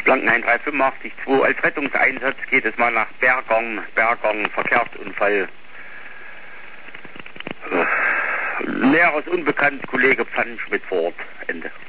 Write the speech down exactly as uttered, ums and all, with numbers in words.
Blankenhain drei fünf acht zwei. Als Rettungseinsatz geht es mal nach Bergong. Bergong, Verkehrsunfall. Näheres unbekannt, Kollege Pfannenschmidt vor Ort. Ende.